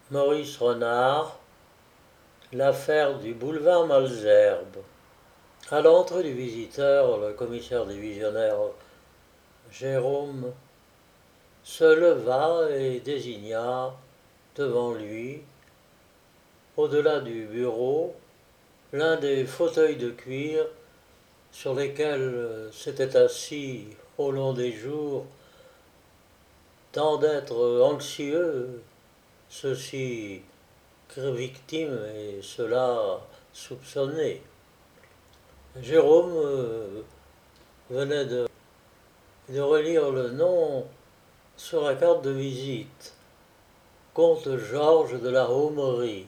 Maurice Renard, l'affaire du boulevard Malesherbes. À l'entrée du visiteur, le commissaire divisionnaire Jérôme se leva et désigna devant lui, au-delà du bureau, l'un des fauteuils de cuir sur lesquels s'étaient assis au long des jours tant d'êtres anxieux, ceux-ci victimes et ceux-là soupçonnés. Jérôme venait de relire le nom sur la carte de visite. Comte Georges de la Homerie.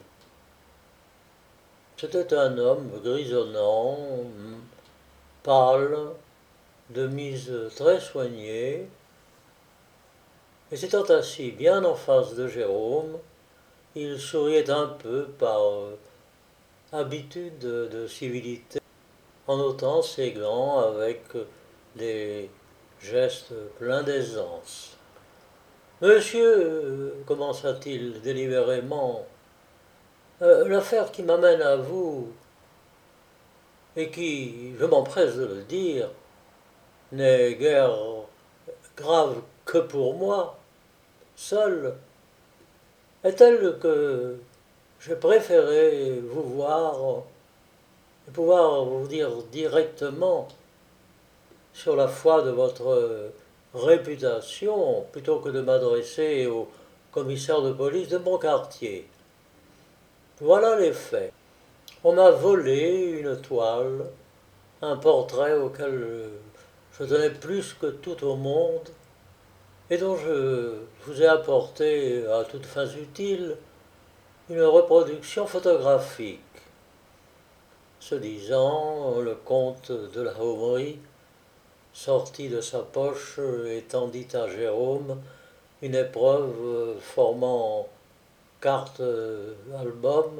C'était un homme grisonnant, pâle, de mise très soignée, et s'étant assis bien en face de Jérôme, il souriait un peu par habitude de civilité, en ôtant ses gants avec des gestes pleins d'aisance. Monsieur, commença-t-il délibérément, l'affaire qui m'amène à vous, et qui, je m'empresse de le dire, n'est guère grave que pour moi, seul, est telle que j'ai préféré vous voir et pouvoir vous dire directement sur la foi de votre réputation plutôt que de m'adresser au commissaire de police de mon quartier. Voilà les faits. On m'a volé une toile, un portrait auquel je tenais plus que tout au monde et dont je vous ai apporté, à toutes fins utiles, une reproduction photographique. Ce disant, le comte de la Homerie sortit de sa poche et tendit à Jérôme une épreuve formant carte album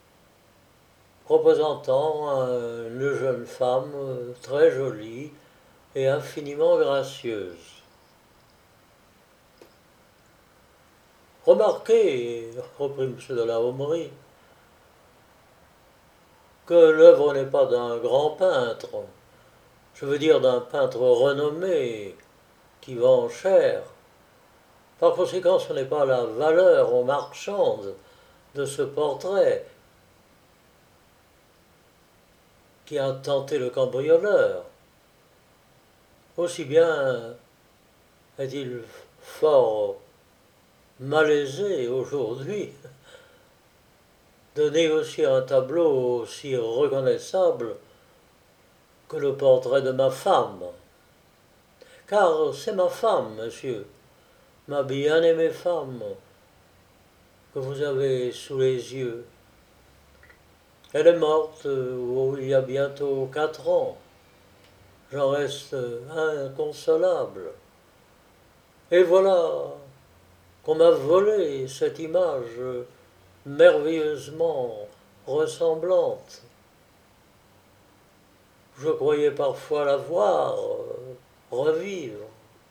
représentant une jeune femme très jolie et infiniment gracieuse. Remarquez, reprit M. de la Homerie, que l'œuvre n'est pas d'un grand peintre, je veux dire d'un peintre renommé, qui vend cher. Par conséquent, ce n'est pas la valeur en marchande de ce portrait qui a tenté le cambrioleur. Aussi bien est-il fort malaisé aujourd'hui de négocier un tableau aussi reconnaissable que le portrait de ma femme. Car c'est ma femme, monsieur, ma bien-aimée femme, que vous avez sous les yeux. Elle est morte il y a bientôt 4 ans. J'en reste inconsolable. Et voilà qu'on m'a volé cette image merveilleusement ressemblante. Je croyais parfois la voir revivre.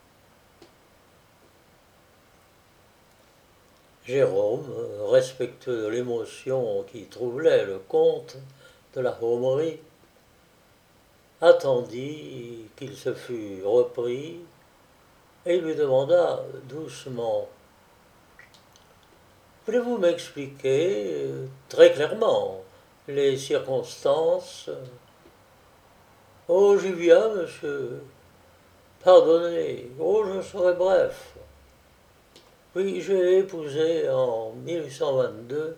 Jérôme, respectueux de l'émotion qui troublait le comte de la Homerie, attendit qu'il se fût repris et lui demanda doucement: voulez-vous m'expliquer très clairement les circonstances? Oh, j'y viens, monsieur. Pardonnez. Oh, je serai bref. Oui, j'ai épousé en 1822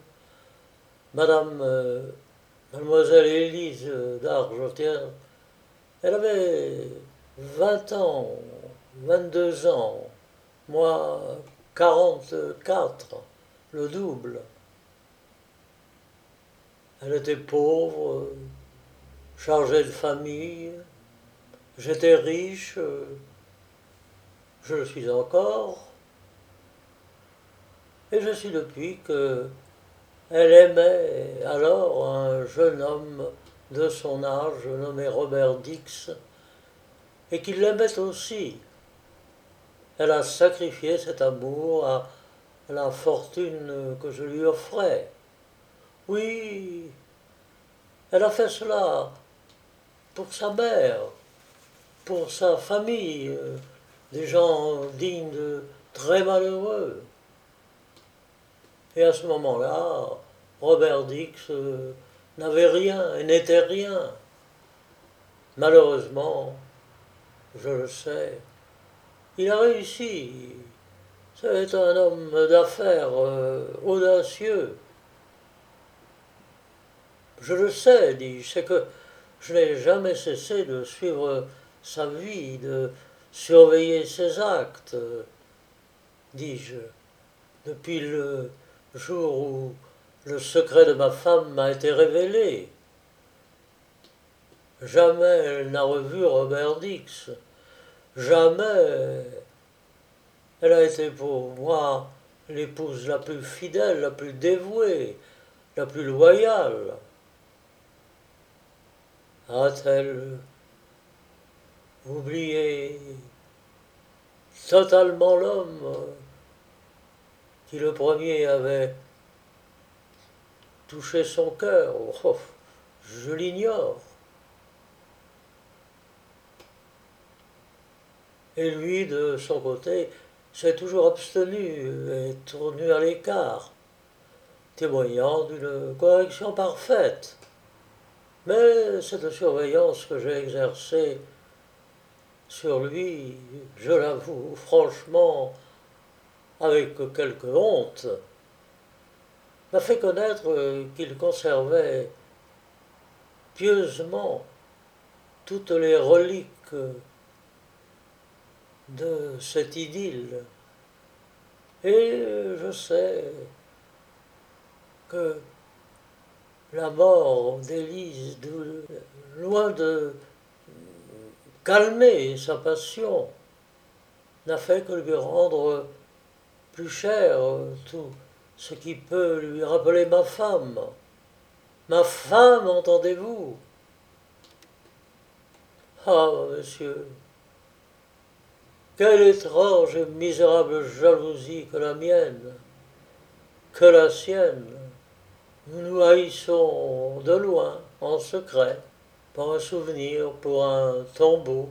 mademoiselle Élise d'Argentière. Elle avait 20 ans, 22 ans, moi 44, le double. Elle était pauvre, chargée de famille. J'étais riche, je le suis encore, et je suis depuis que elle aimait alors un jeune homme de son âge nommé Robert Dix, et qui l'aimait aussi. Elle a sacrifié cet amour la fortune que je lui offrais. Oui, elle a fait cela pour sa mère, pour sa famille, des gens dignes de très malheureux. Et à ce moment-là, Robert Dix n'avait rien et n'était rien. Malheureusement, je le sais, il a réussi. C'est un homme d'affaires audacieux. Je le sais, dis-je, c'est que je n'ai jamais cessé de suivre sa vie, de surveiller ses actes, dis-je, depuis le jour où le secret de ma femme m'a été révélé. Jamais elle n'a revu Robert Dix. Jamais elle a été pour moi l'épouse la plus fidèle, la plus dévouée, la plus loyale. A-t-elle oublié totalement l'homme qui le premier avait touché son cœur? Oh, je l'ignore. Et lui, de son côté, s'est toujours abstenu et tourné à l'écart, témoignant d'une correction parfaite. Mais cette surveillance que j'ai exercée sur lui, je l'avoue franchement, avec quelque honte, m'a fait connaître qu'il conservait pieusement toutes les reliques de cette idylle. Et je sais que la mort d'Élise, loin de calmer sa passion, n'a fait que lui rendre plus cher tout ce qui peut lui rappeler ma femme. Ma femme, entendez-vous? Ah, monsieur, quelle étrange et misérable jalousie que la mienne, que la sienne. Nous nous haïssons de loin, en secret, pour un souvenir, pour un tombeau.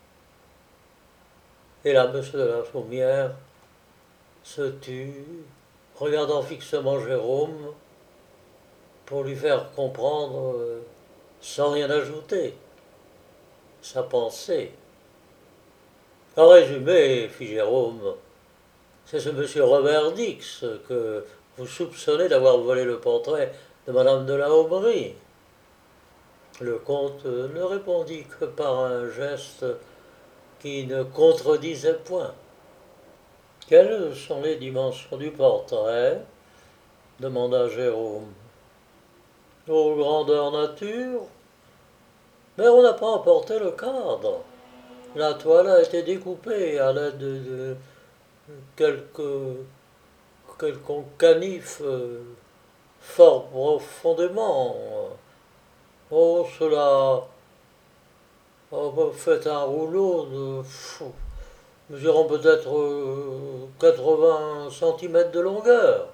Et là, monsieur de la Chaumière se tut, regardant fixement Jérôme, pour lui faire comprendre, sans rien ajouter, sa pensée. En résumé, fit Jérôme, c'est ce monsieur Robert Dix que vous soupçonnez d'avoir volé le portrait de madame de la Aubry. Le comte ne répondit que par un geste qui ne contredisait point. Quelles sont les dimensions du portrait? Demanda Jérôme. Aux grandeur nature? Mais on n'a pas emporté le cadre. La toile a été découpée à l'aide de quelconque canif fort profondément. Oh, cela a fait un rouleau de mesurant peut-être 80 cm de longueur.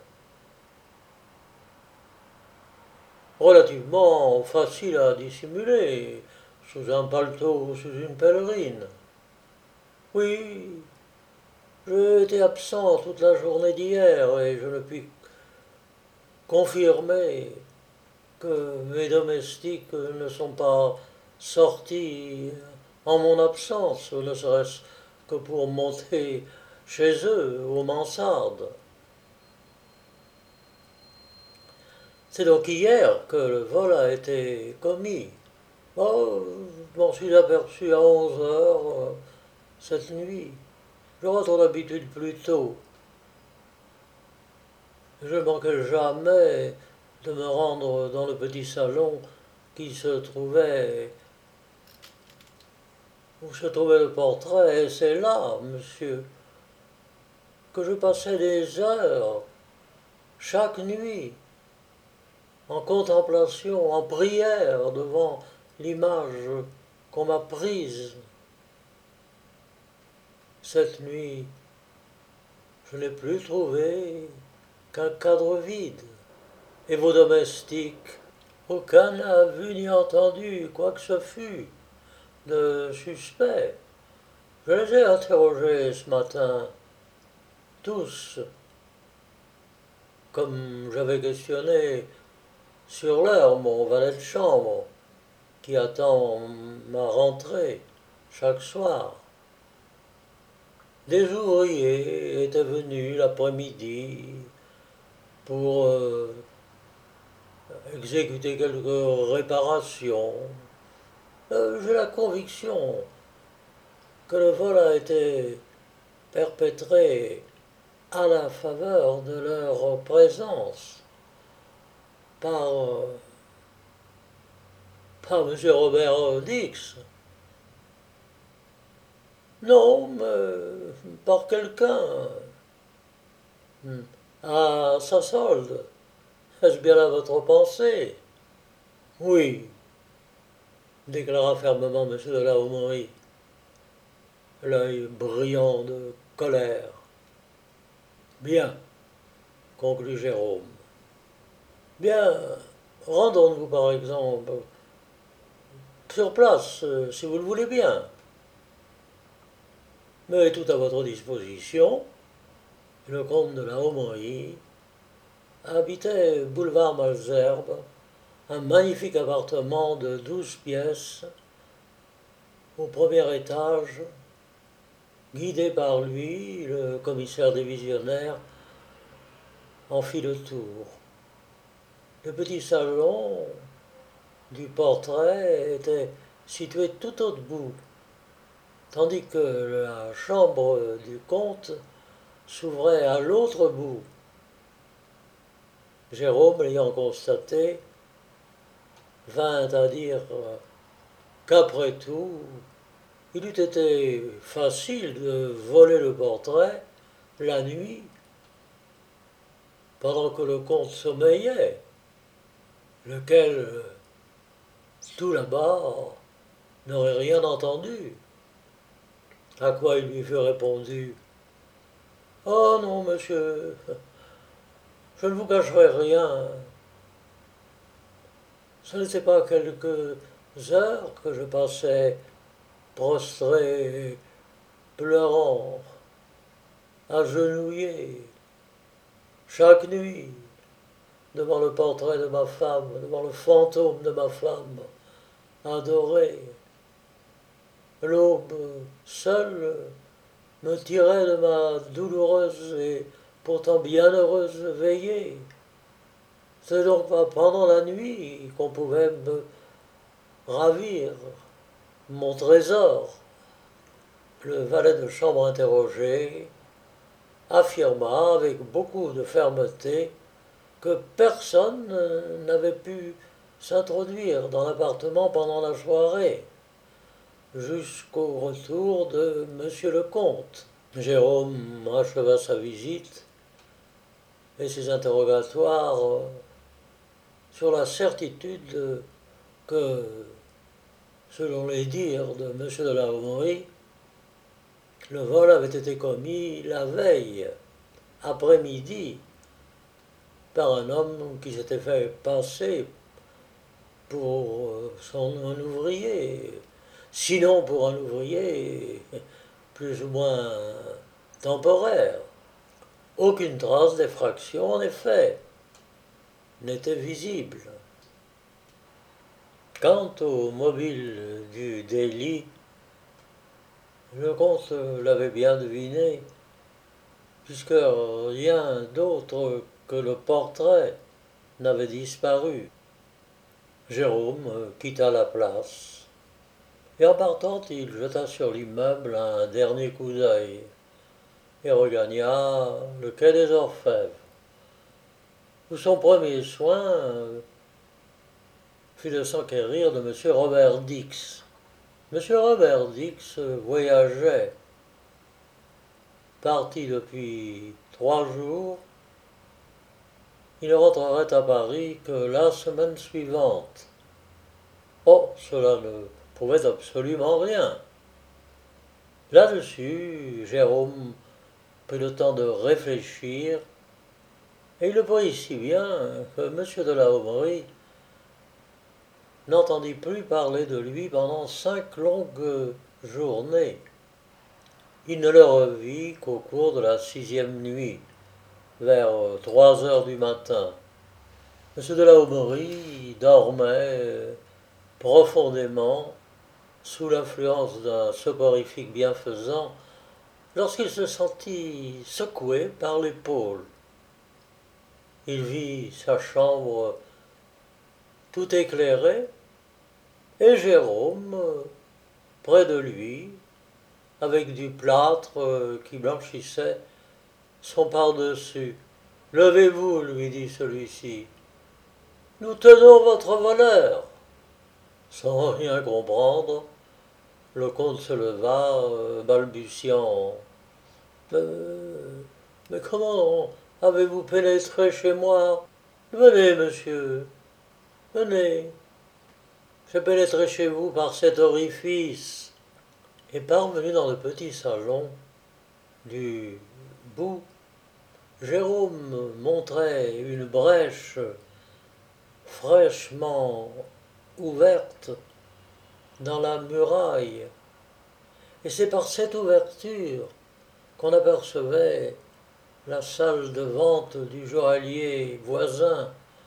Relativement facile à dissimuler, sous un paletot ou sous une pèlerine. Oui, j'ai été absent toute la journée d'hier et je ne puis confirmer que mes domestiques ne sont pas sortis en mon absence, ne serait-ce que pour monter chez eux aux mansardes. C'est donc hier que le vol a été commis. Oh, je m'en suis aperçu à 11 heures cette nuit. Je rentre d'habitude plus tôt. Je ne manquais jamais de me rendre dans le petit salon qui se trouvait où se trouvait le portrait, et c'est là, monsieur, que je passais des heures, chaque nuit, en contemplation, en prière devant l'image qu'on m'a prise. Cette nuit, je n'ai plus trouvé qu'un cadre vide. Et vos domestiques, aucun n'a vu ni entendu quoi que ce fût de suspect. Je les ai interrogés ce matin, tous, comme j'avais questionné sur l'heure mon valet de chambre, qui attend ma rentrée chaque soir. Des ouvriers étaient venus l'après-midi pour exécuter quelques réparations. J'ai la conviction que le vol a été perpétré à la faveur de leur présence par, par M. Robert Dix. Non, mais par quelqu'un à sa solde. Est-ce bien là votre pensée? Oui, déclara fermement M. de la Homerie, l'œil brillant de colère. Bien, conclut Jérôme. Bien, rendons-nous par exemple sur place, si vous le voulez bien. Mais tout à votre disposition. Le comte de la Homerie habitait boulevard Malesherbes, un magnifique appartement de 12 pièces, au premier étage, guidé par lui, le commissaire divisionnaire en fit le tour. Le petit salon du portrait était situé tout au bout, tandis que la chambre du comte s'ouvrait à l'autre bout. Jérôme, l'ayant constaté, vint à dire qu'après tout, il eût été facile de voler le portrait la nuit, pendant que le comte sommeillait, lequel, tout là-bas, n'aurait rien entendu. À quoi il lui fut répondu: Oh non, monsieur, je ne vous cacherai rien. Ce n'était pas quelques heures que je passais prostré, pleurant, agenouillé, chaque nuit, devant le portrait de ma femme, devant le fantôme de ma femme, adorée. L'aube seule me tirait de ma douloureuse et pourtant bienheureuse veillée. C'est donc pas pendant la nuit qu'on pouvait me ravir mon trésor. Le valet de chambre interrogé affirma avec beaucoup de fermeté que personne n'avait pu s'introduire dans l'appartement pendant la soirée, jusqu'au retour de M. le comte. Jérôme acheva sa visite et ses interrogatoires sur la certitude que, selon les dires de M. de la Homerie, le vol avait été commis la veille, après-midi, par un homme qui s'était fait passer pour un ouvrier, sinon pour un ouvrier plus ou moins temporaire. Aucune trace d'effraction, en effet, n'était visible. Quant au mobile du délit, le comte l'avait bien deviné, puisque rien d'autre que le portrait n'avait disparu. Jérôme quitta la place, et en partant, il jeta sur l'immeuble un dernier coup d'œil et regagna le quai des Orfèvres, où son premier soin fut de s'enquérir de M. Robert Dix. M. Robert Dix voyageait, parti depuis 3 jours. Il ne rentrerait à Paris que la semaine suivante. Oh, cela ne prouvait absolument rien. Là-dessus, Jérôme prit le temps de réfléchir, et il le voyait si bien que M. de la Homerie n'entendit plus parler de lui pendant 5 longues journées. Il ne le revit qu'au cours de la 6e nuit, vers 3 heures du matin. M. de la Homerie dormait profondément sous l'influence d'un soporifique bienfaisant lorsqu'il se sentit secoué par l'épaule. Il vit sa chambre tout éclairée et Jérôme près de lui, avec du plâtre qui blanchissait son par-dessus. « Levez-vous, lui dit celui-ci. Nous tenons votre voleur. » Sans rien comprendre, le comte se leva, balbutiant. Mais comment avez-vous pénétré chez moi? Venez, monsieur, venez. J'ai pénétré chez vous par cet orifice. Et parvenu dans le petit salon, du bout, Jérôme montrait une brèche fraîchement ouverte dans la muraille. Et c'est par cette ouverture qu'on apercevait la salle de vente du joaillier voisin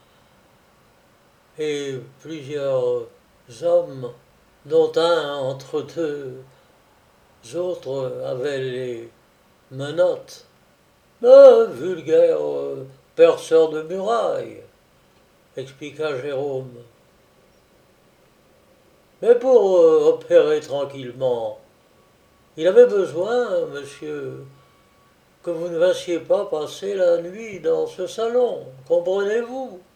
et plusieurs hommes, dont un entre deux autres avait les menottes. Vulgaire perceur de murailles, expliqua Jérôme. Mais pour opérer tranquillement, il avait besoin, monsieur, que vous ne vinssiez pas passer la nuit dans ce salon, comprenez-vous?